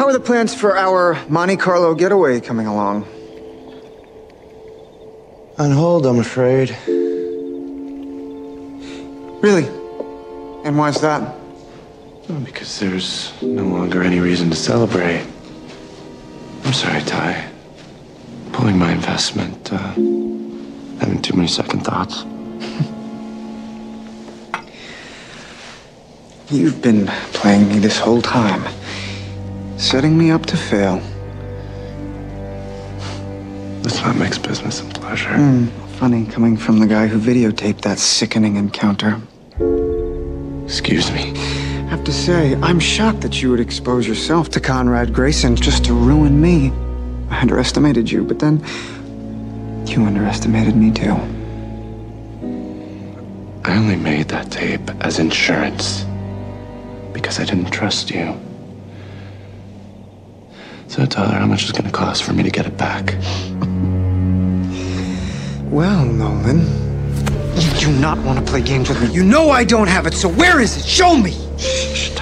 How are the plans for our Monte Carlo getaway coming along? On hold, I'm afraid. Really? And why's that? Well, because there's no longer any reason to celebrate. I'm sorry, Ty. Pulling my investment, having too many second thoughts. You've been playing me this whole time. Setting me up to fail. Let's not mix business and pleasure. Funny coming from the guy who videotaped that sickening encounter. Excuse me. I have to say, I'm shocked that you would expose yourself to Conrad Grayson just to ruin me. I underestimated you, but then you underestimated me too. I only made that tape as insurance because I didn't trust you. So tell her how much it's going to cost for me to get it back. Well, Nolan, you do not want to play games with me. You know I don't have it, so where is it? Show me! Shh,